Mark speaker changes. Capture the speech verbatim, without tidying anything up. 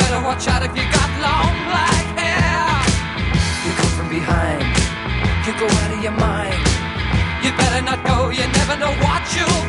Speaker 1: better watch out if you got long black hair. You come from behind, you go out of your mind. You better not go, you never know what you'll